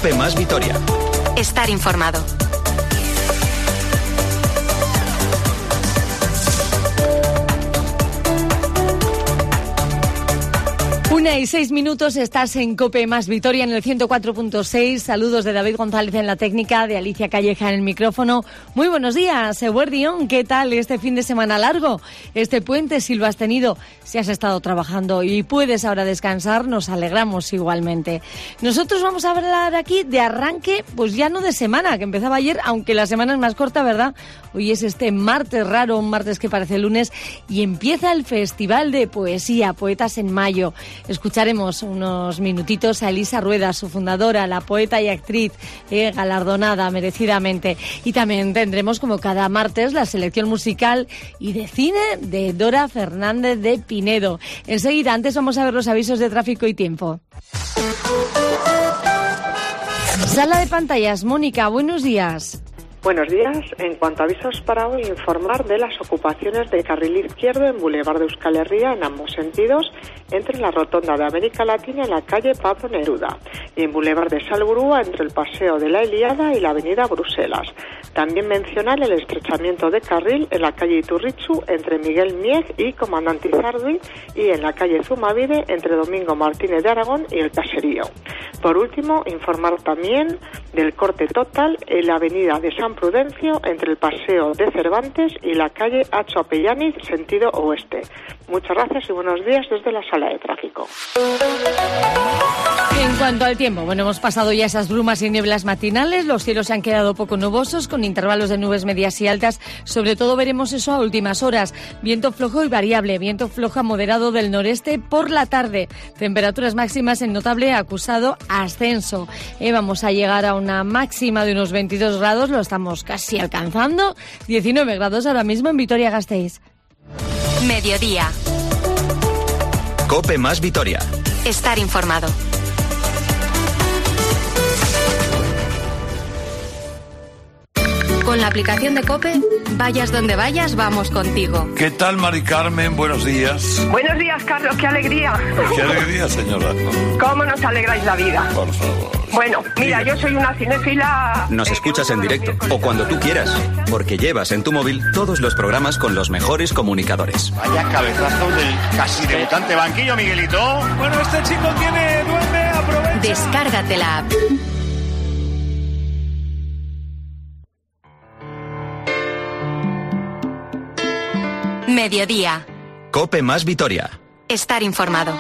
COPE más Vitoria. Estar informado. Una y 6 minutos, estás en COPE más Vitoria en el 104.6. Saludos de David González en la técnica, de Alicia Calleja en el micrófono. Muy buenos días, Eguerdión. ¿Qué tal este fin de semana largo? Este puente, si lo has tenido, si has estado trabajando y puedes ahora descansar, nos alegramos igualmente. Nosotros vamos a hablar aquí de arranque, pues ya no de semana, que empezaba ayer, aunque la semana es más corta, ¿verdad? Hoy es este martes raro, un martes que parece lunes, y empieza el Festival de Poesía, Poetas en Mayo. Escucharemos unos minutitos a Elisa Rueda, su fundadora, la poeta y actriz, galardonada merecidamente. Y también tendremos, como cada martes, la selección musical y de cine de Dora Fernández de Pinedo. Enseguida, antes vamos a ver los avisos de tráfico y tiempo. Sala de pantallas, Mónica, buenos días. Buenos días. En cuanto a avisos para hoy, informar de las ocupaciones de carril izquierdo en Boulevard de Euskal Herria en ambos sentidos, entre la rotonda de América Latina y la calle Pablo Neruda, y en Boulevard de Salburua entre el Paseo de la Ilíada y la avenida Bruselas. También mencionar el estrechamiento de carril en la calle Iturrichu entre Miguel Mieg y Comandante Izardi, y en la calle Zumavide entre Domingo Martínez de Aragón y el Caserío. Por último, informar también del corte total en la avenida de San Prudencio entre el Paseo de Cervantes y la calle Acho Apellaniz, sentido oeste. Muchas gracias y buenos días desde la sala de tráfico. En cuanto al tiempo, bueno, hemos pasado ya esas brumas y nieblas matinales, los cielos se han quedado poco nubosos, con intervalos de nubes medias y altas, sobre todo veremos eso a últimas horas, viento flojo y variable, viento flojo a moderado del noreste por la tarde, temperaturas máximas en notable acusado ascenso, vamos a llegar a una máxima de unos 22 grados, lo estamos casi alcanzando, 19 grados ahora mismo en Vitoria-Gasteiz. Mediodía. COPE más Vitoria. Estar informado. Con la aplicación de COPE, vayas donde vayas, vamos contigo. ¿Qué tal, Mari Carmen? Buenos días. Buenos días, Carlos. ¡Qué alegría! ¡Qué alegría, señora! ¿Cómo nos alegráis la vida? Por favor. Bueno, mira, yo soy una cinéfila... Nos escuchas en directo o cuando tú quieras, porque llevas en tu móvil todos los programas con los mejores comunicadores. Vaya cabezazo del casi debutante banquillo, Miguelito. Bueno, este chico duerme, aprovecha. Descárgate la app. Mediodía. COPE más Vitoria. Estar informado.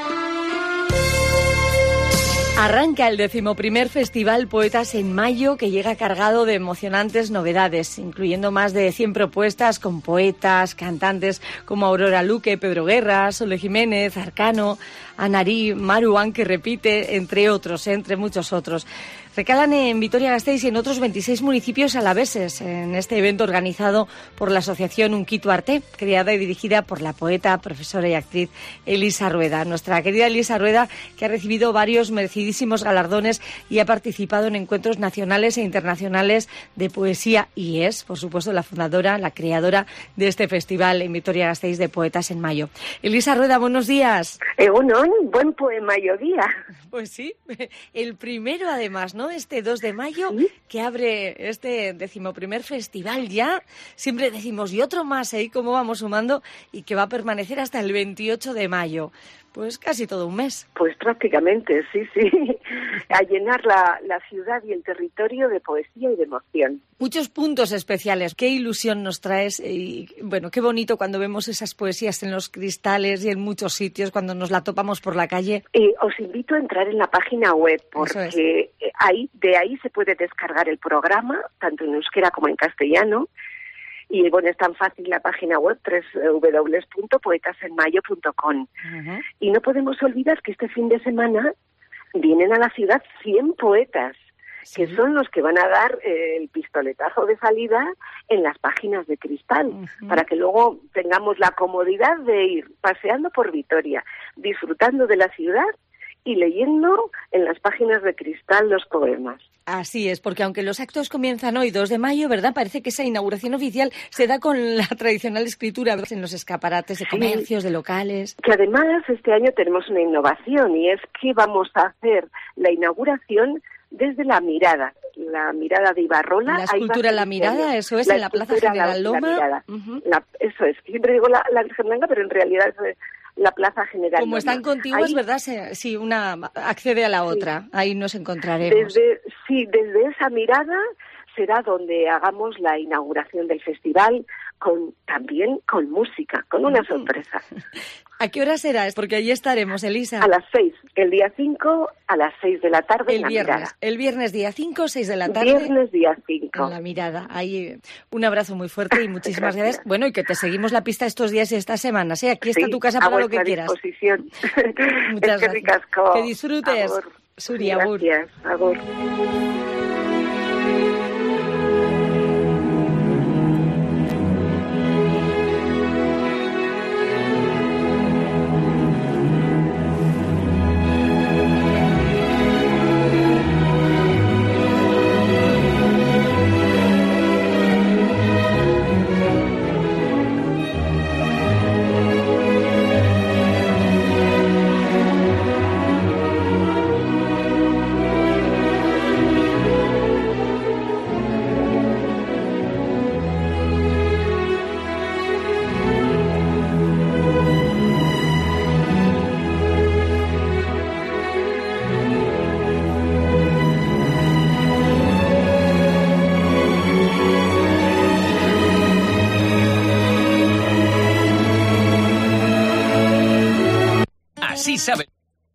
Arranca el 11º Festival Poetas en Mayo, que llega cargado de emocionantes novedades, incluyendo más de 100 propuestas con poetas, cantantes como Aurora Luque, Pedro Guerra, Sole Jiménez, Arcano, Anarí, Maruán, que repite, entre otros, entre muchos otros. Recalan en Vitoria-Gasteiz y en otros 26 municipios alaveses en este evento organizado por la asociación Unkitu Arte, creada y dirigida por la poeta, profesora y actriz Elisa Rueda. Nuestra querida Elisa Rueda, que ha recibido varios merecidísimos galardones y ha participado en encuentros nacionales e internacionales de poesía y es, por supuesto, la fundadora, la creadora de este festival en Vitoria-Gasteiz de Poetas en Mayo. Elisa Rueda, buenos días. Buen poemayo día. Pues sí, el primero además, ¿no? Este 2 de mayo, ¿Sí? Que abre este 11º festival ya. Siempre decimos, y otro más, ¿eh? ¿Cómo vamos sumando? Y que va a permanecer hasta el 28 de mayo. Pues casi todo un mes. Pues prácticamente, sí. A llenar la ciudad y el territorio de poesía y de emoción. Muchos puntos especiales. Qué ilusión nos traes y, bueno, qué bonito cuando vemos esas poesías en los cristales y en muchos sitios, cuando nos la topamos por la calle. Os invito a entrar en la página web, porque de ahí se puede descargar el programa, tanto en euskera como en castellano. Y bueno, es tan fácil la página web, www.poetasenmayo.com. Uh-huh. Y no podemos olvidar que este fin de semana vienen a la ciudad 100 poetas, sí, que son los que van a dar el pistoletazo de salida en las páginas de cristal, uh-huh, para que luego tengamos la comodidad de ir paseando por Vitoria, disfrutando de la ciudad y leyendo en las páginas de cristal los poemas. Así es, porque aunque los actos comienzan hoy, 2 de mayo, ¿verdad? Parece que esa inauguración oficial se da con la tradicional escritura en los escaparates de comercios, de locales. Que además este año tenemos una innovación y es que vamos a hacer la inauguración desde La Mirada de Ibarrola. La escultura La Mirada, eso es, en la Plaza General Loma. Eso es, siempre digo la Virgen Blanca, pero en realidad eso es la Plaza General Como Loma. están contiguas, ¿verdad? Sí, una accede a la otra, ahí nos encontraremos. Desde esa mirada será donde hagamos la inauguración del festival, también con música, con una sorpresa. ¿A qué hora será? Porque allí estaremos, Elisa. A las 6, el día 5, a las 6 de la tarde en La Mirada. El viernes día 5, 6 de la tarde. Viernes día 5. En La Mirada. Ahí un abrazo muy fuerte y muchísimas gracias. Bueno, y que te seguimos la pista estos días y estas semanas, ¿eh? Aquí está tu casa para lo que quieras. Muchas gracias. Que disfrutes. Agur. Suri, agur. Gracias, agur. Así sabe.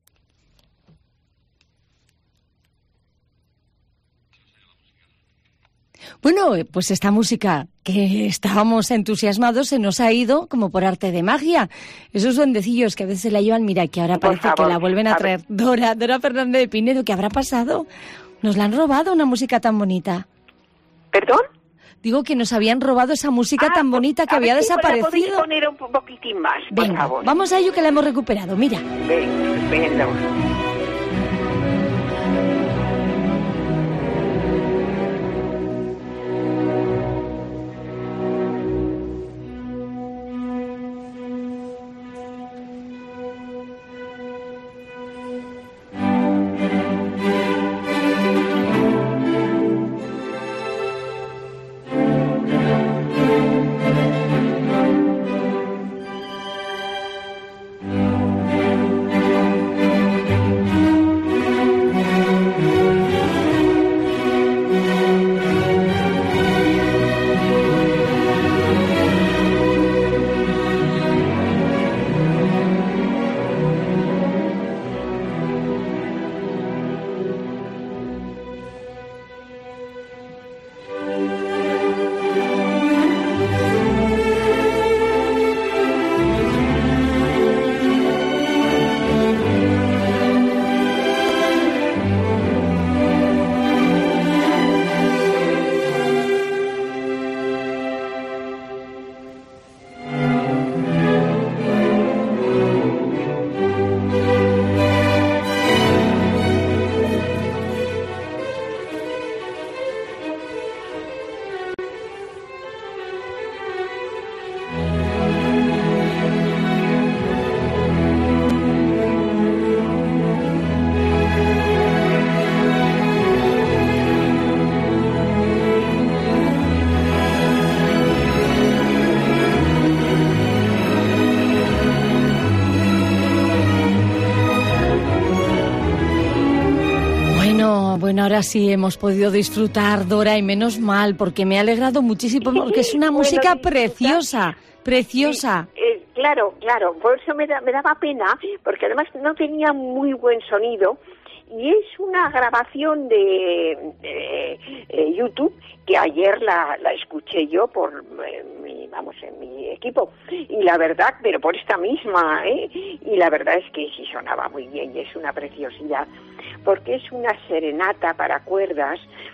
Bueno, pues esta música que estábamos entusiasmados se nos ha ido como por arte de magia. Esos duendecillos que a veces se la llevan, mira, que ahora parece que la vuelven a traer. Dora Fernández de Pinedo, ¿qué habrá pasado? Nos la han robado, una música tan bonita. ¿Perdón? Digo que nos habían robado esa música tan bonita que había desaparecido. ¿Podéis poner un poquitín más, por Venga, favor? vamos a ello que la hemos recuperado, mira. Venga, estupendo. Bueno, ahora sí hemos podido disfrutar, Dora, y menos mal, porque me ha alegrado muchísimo, porque es una música preciosa, preciosa. Claro, por eso me daba pena, porque además no tenía muy buen sonido, y es una grabación de YouTube que ayer la escuché yo por en mi equipo, y la verdad, pero por esta misma, y la verdad es que sí sonaba muy bien, y es una preciosidad, porque es una serenata para cuerdas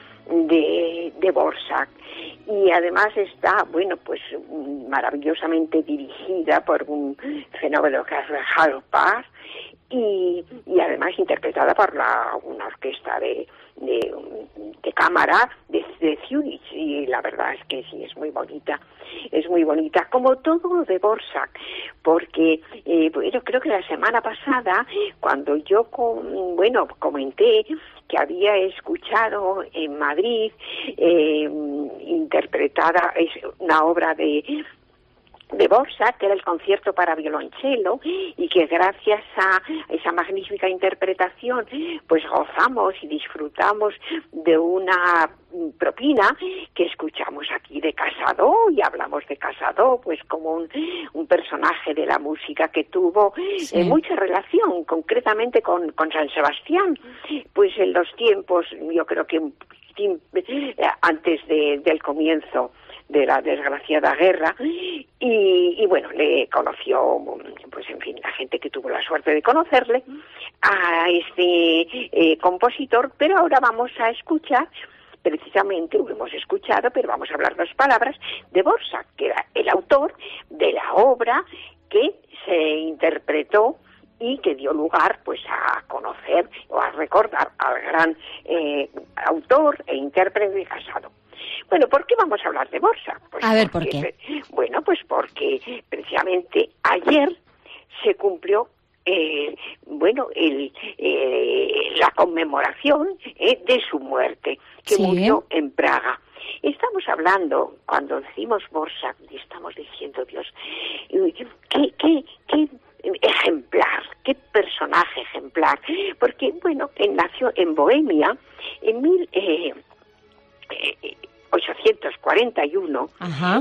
de Dvořák, y además está, maravillosamente dirigida por un fenómeno que es Hal Paz, y además interpretada por una orquesta de cámara de de Zurich, y la verdad es que sí, es muy bonita, como todo lo de Dvořák, porque, bueno, creo que la semana pasada, cuando yo, comenté que había escuchado en Madrid, interpretada, es una obra de Dvořák, que era el concierto para violonchelo, y que gracias a esa magnífica interpretación pues gozamos y disfrutamos de una propina que escuchamos aquí de Casado, y hablamos de Casado pues como un personaje de la música que tuvo mucha relación concretamente con San Sebastián, pues en los tiempos, yo creo que antes del comienzo de la desgraciada guerra, y bueno, le conoció, pues en fin, la gente que tuvo la suerte de conocerle, a este compositor, pero ahora vamos a escuchar, precisamente, lo hemos escuchado, pero vamos a hablar 2 palabras, de Dvořák, que era el autor de la obra que se interpretó y que dio lugar pues a conocer o a recordar al gran autor e intérprete de Casado. Bueno, ¿por qué vamos a hablar de Dvořák? Pues a ver, ¿por qué? Bueno, pues porque precisamente ayer se cumplió la conmemoración de su muerte, que murió en Praga. Estamos hablando, cuando decimos Dvořák, estamos diciendo, Dios, qué ejemplar, qué personaje ejemplar, porque, bueno, él nació en Bohemia en 1841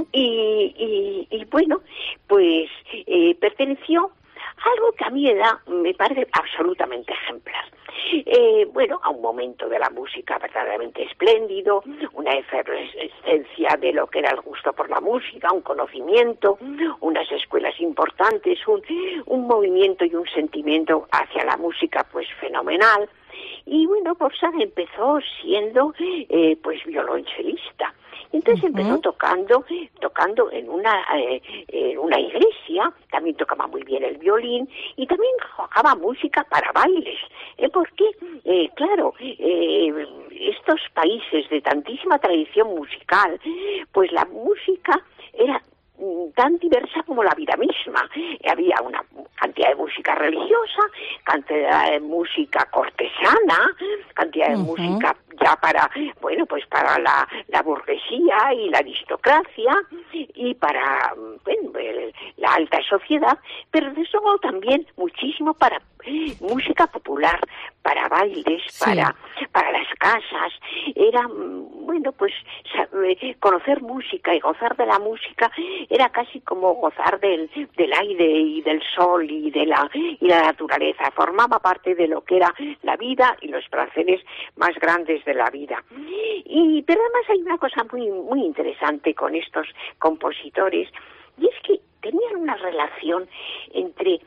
y bueno, pues perteneció a algo que a mí me parece absolutamente ejemplar. Bueno, a un momento de la música verdaderamente espléndido, una efervescencia de lo que era el gusto por la música, un conocimiento, unas escuelas importantes, un movimiento y un sentimiento hacia la música pues fenomenal. Y bueno, Dvořák empezó siendo pues violonchelista. Entonces empezó tocando en una iglesia, también tocaba muy bien el violín y también tocaba música para bailes. Porque, claro, estos países de tantísima tradición musical, pues la música era tan diversa como la vida misma. Había una cantidad de música religiosa, cantidad de música cortesana, cantidad de música ya para, bueno, pues para la burguesía y la aristocracia y para, bueno, la alta sociedad, pero de eso también muchísimo para música popular, para bailes, para las casas. Era, bueno, pues conocer música y gozar de la música era casi como gozar del aire y del sol y de la naturaleza. Formaba parte de lo que era la vida y los placeres más grandes de la vida. Pero además hay una cosa muy, muy interesante con estos compositores, y es que tenían una relación entre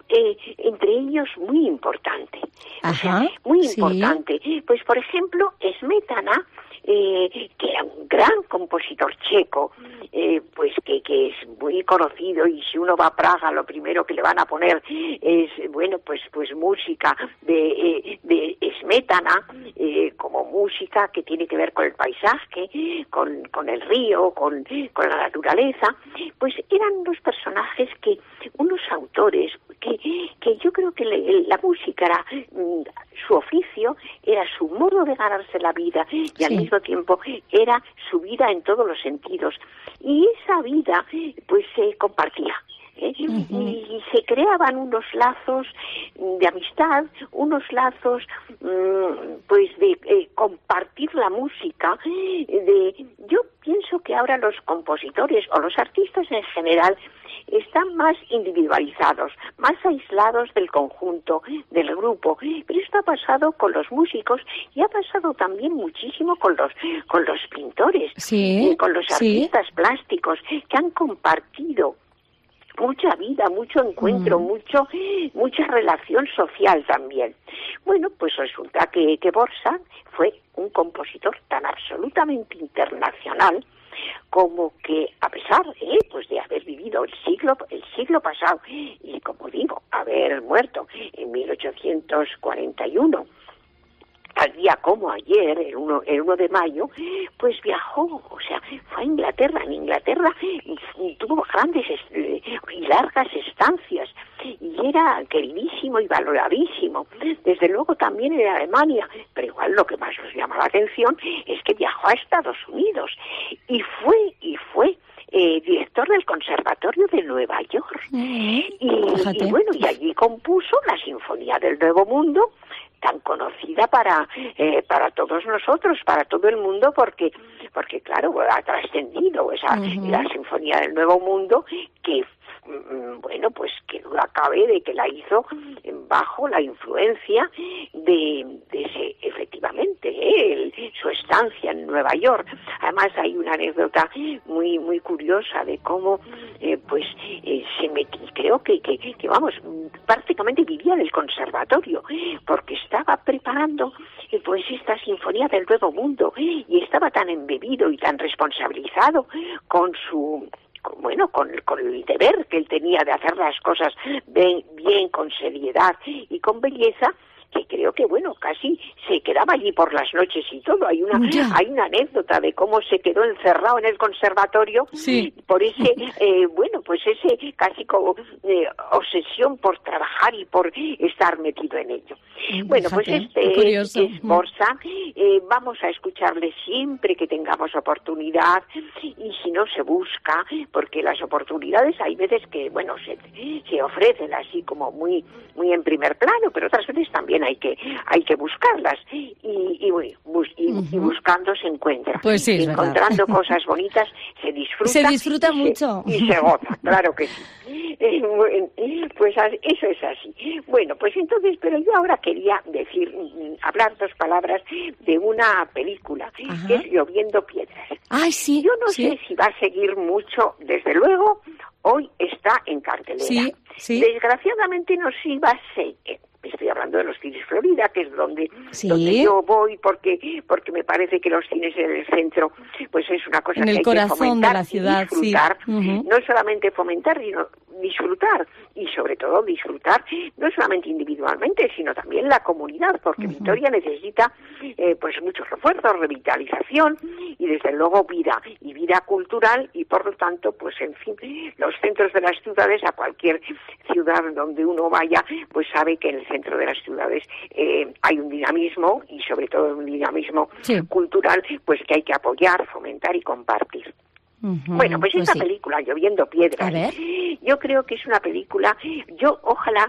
ellos muy importante. Muy importante. Pues, por ejemplo, Smetana, que era un gran compositor checo, pues que es muy conocido, y si uno va a Praga lo primero que le van a poner es, bueno, pues música de Smetana, como música que tiene que ver con el paisaje, con el río, con la naturaleza. Pues eran unos personajes unos autores que yo creo que la música era su oficio, era su modo de ganarse la vida, y al mismo tiempo era su vida en todos los sentidos, y esa vida pues se compartía. Y se creaban unos lazos de amistad, unos lazos pues de compartir la música. Yo pienso que ahora los compositores o los artistas en general están más individualizados, más aislados del conjunto, del grupo. Pero esto ha pasado con los músicos y ha pasado también muchísimo con los pintores, con los artistas plásticos, que han compartido mucha vida, mucho encuentro, mucha relación social también. Bueno, pues resulta que Dvořák fue un compositor tan absolutamente internacional como que, a pesar pues de haber vivido el siglo pasado y, como digo, haber muerto en 1841 tal día como ayer, el 1 de mayo, pues viajó, o sea, fue a Inglaterra. En Inglaterra y tuvo grandes y largas estancias, y era queridísimo y valoradísimo. Desde luego también en Alemania, pero igual lo que más nos llama la atención es que viajó a Estados Unidos y fue director del Conservatorio de Nueva York. Y bueno, y allí compuso la Sinfonía del Nuevo Mundo, tan conocida para todos nosotros, para todo el mundo, porque claro, ha trascendido la Sinfonía del Nuevo Mundo, que bueno, pues que duda cabe de que la hizo bajo la influencia de ese, efectivamente, su estancia en Nueva York. Además hay una anécdota muy muy curiosa de cómo se metió, creo que vamos, prácticamente vivía del conservatorio, porque estaba preparando pues esta Sinfonía del Nuevo Mundo, y estaba tan embebido y tan responsabilizado con el deber que él tenía de hacer las cosas bien, con seriedad y con belleza, que creo que, bueno, casi se quedaba allí por las noches y todo. Hay una anécdota de cómo se quedó encerrado en el conservatorio por ese, ese casi como obsesión por trabajar y por estar metido en ello. Bueno, pues es Dvořák. Vamos a escucharle siempre que tengamos oportunidad, y si no se busca, porque las oportunidades hay veces que, bueno, se ofrecen así como muy muy en primer plano, pero otras veces también hay que buscarlas, y buscando se encuentra. Pues sí, es encontrando verdad. Cosas bonitas se disfruta. Se disfruta mucho. Y se goza, claro que sí. Pues eso es así. Bueno, pues entonces, pero yo ahora quería hablar 2 palabras de una película, que es Lloviendo Piedras. Ay, sí. Yo no sé si va a seguir mucho, desde luego, hoy está en cartelera. Sí. Desgraciadamente no sé si va a seguir. Estoy hablando de los cines Florida, que es donde yo voy, porque me parece que los cines en el centro, pues es una cosa en que el hay corazón que fomentar, de la ciudad, y disfrutar, no solamente fomentar, sino disfrutar, y sobre todo disfrutar no solamente individualmente, sino también la comunidad, porque Vitoria necesita pues muchos refuerzos, revitalización y desde luego vida cultural, y por lo tanto, pues en fin, los centros de las ciudades, a cualquier ciudad donde uno vaya, pues sabe que en el centro de las ciudades hay un dinamismo, y sobre todo un dinamismo cultural, pues que hay que apoyar, fomentar y compartir. Bueno, pues esta película, Lloviendo Piedras, yo creo que es una película, yo ojalá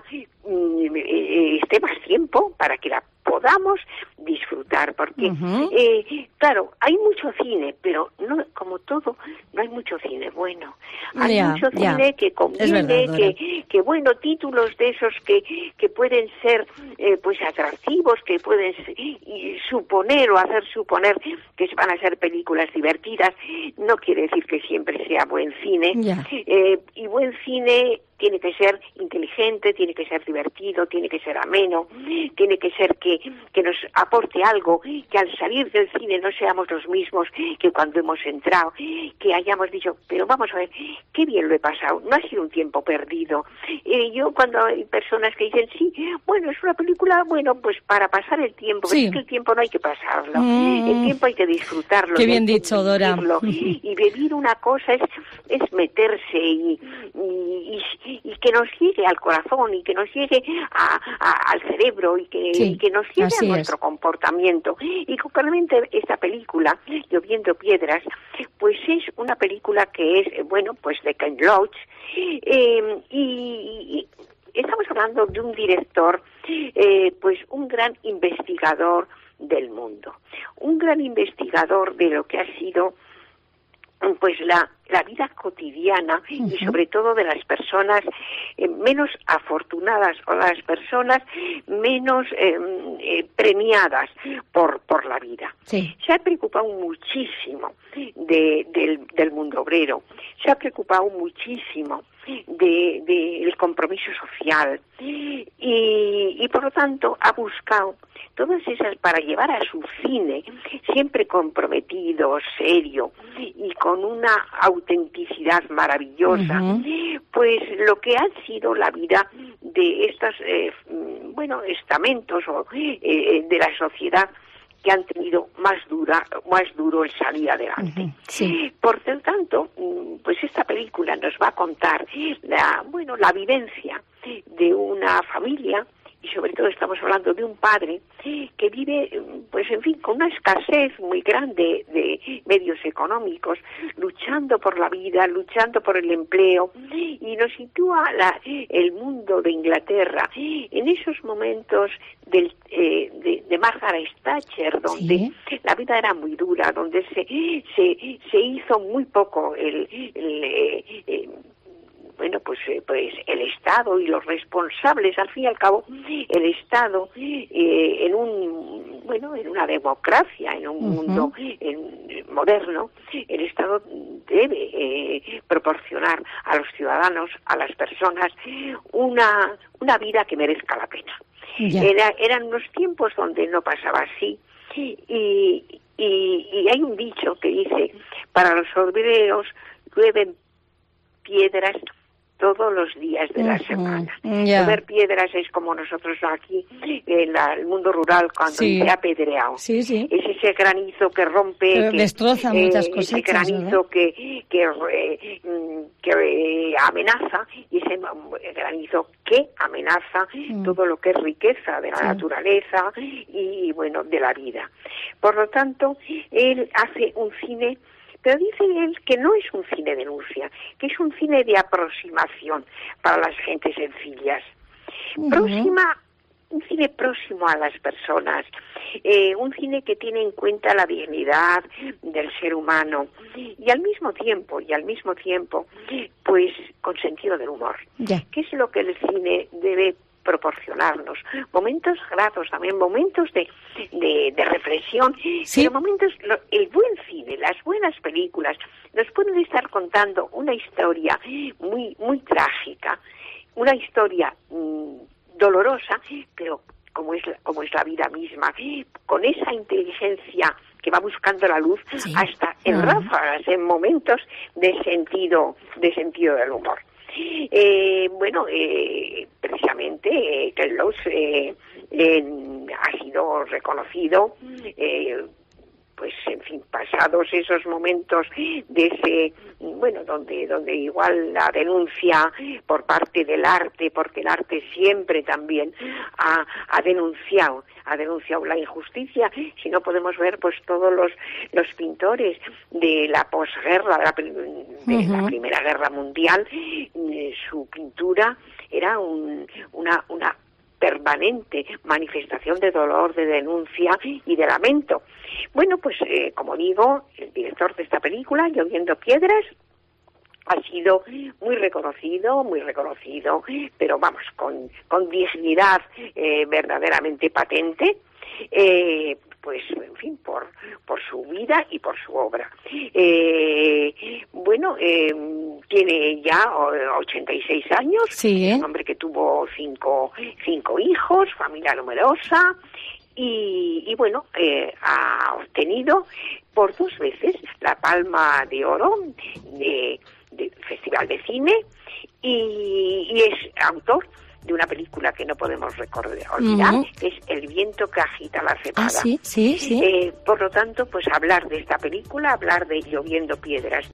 esté más tiempo para que la podamos disfrutar, porque claro, hay mucho cine, pero no, como todo, no hay mucho cine bueno. Hay mucho cine que conviene, que bueno, títulos de esos que pueden ser pues atractivos, que pueden suponer o hacer suponer que van a ser películas divertidas. No quiere decir que siempre sea buen cine. Y buen cine tiene que ser inteligente, tiene que ser divertido, tiene que ser ameno, tiene que ser que nos aporte algo, que al salir del cine no seamos los mismos que cuando hemos entrado, que hayamos dicho, pero vamos a ver, qué bien lo he pasado, no ha sido un tiempo perdido. Yo cuando hay personas que dicen, sí, bueno, es una película, bueno, pues para pasar el tiempo, pero es que el tiempo no hay que pasarlo, el tiempo hay que disfrutarlo. Qué bien dicho, Dora. Y vivir una cosa es meterse y que nos llegue al corazón, y que nos llegue al cerebro, y que nos llegue a nuestro comportamiento. Y concretamente esta película, Lloviendo Piedras, pues es una película que es, bueno, pues de Ken Loach, y estamos hablando de un director, pues un gran investigador del mundo, un gran investigador de lo que ha sido pues la vida cotidiana, y sobre todo de las personas menos afortunadas, o las personas menos premiadas por la vida. Se ha preocupado muchísimo del mundo obrero, se ha preocupado muchísimo del compromiso social, y por lo tanto ha buscado todas esas para llevar a su cine, siempre comprometido, serio y con una autenticidad maravillosa, pues lo que ha sido la vida de estos estamentos de la sociedad que han tenido más duro el salir adelante. Sí. Por lo tanto, pues esta película nos va a contar la vivencia de una familia, y sobre todo estamos hablando de un padre que vive, pues en fin, con una escasez muy grande de medios económicos, luchando por la vida, luchando por el empleo, y nos sitúa el mundo de Inglaterra en esos momentos de Margaret Thatcher, donde la vida era muy dura, donde se hizo muy poco el Estado y los responsables, al fin y al cabo, el Estado en una democracia, en un mundo moderno, el Estado debe proporcionar a los ciudadanos, a las personas, una vida que merezca la pena. Eran unos tiempos donde no pasaba así, y hay un dicho que dice: para los obreros llueven piedras todos los días de la semana. Llover piedras es como nosotros aquí en el mundo rural cuando se ha apedreado. Es ese granizo que rompe, que destroza muchas cosechas, ese granizo que amenaza, y ese granizo que amenaza todo lo que es riqueza de la naturaleza y de la vida. Por lo tanto, él hace un cine, pero dice él que no es un cine denuncia, que es un cine de aproximación para las gentes sencillas. Un cine próximo a las personas, un cine que tiene en cuenta la dignidad del ser humano y al mismo tiempo, pues con sentido del humor. ¿Qué es lo que el cine debe proporcionarnos? Momentos gratos, también momentos de reflexión, pero momentos, el buen cine, las buenas películas nos pueden estar contando una historia muy muy trágica, una historia dolorosa, pero como es la vida misma, con esa inteligencia que va buscando la luz hasta en ráfagas, en momentos de sentido del humor. Precisamente Carlos ha sido reconocido, pues en fin, pasados esos momentos de ese, donde igual la denuncia por parte del arte, porque el arte siempre también ha denunciado la injusticia. Si no podemos ver pues todos los pintores de la posguerra, de la Primera Guerra Mundial, su pintura era una permanente manifestación de dolor, de denuncia y de lamento. Como digo, el director de esta película, Lloviendo Piedras, ha sido muy reconocido, pero con dignidad verdaderamente patente, por su vida y por su obra. Tiene ya 86 años, es un hombre que tuvo cinco hijos, familia numerosa, y ha obtenido por 2 veces la Palma de Oro de Festival de Cine, y es autor de una película que no podemos olvidar, que es El viento que agita la cebada. Sí. Por lo tanto, pues hablar de esta película, hablar de Lloviendo Piedras,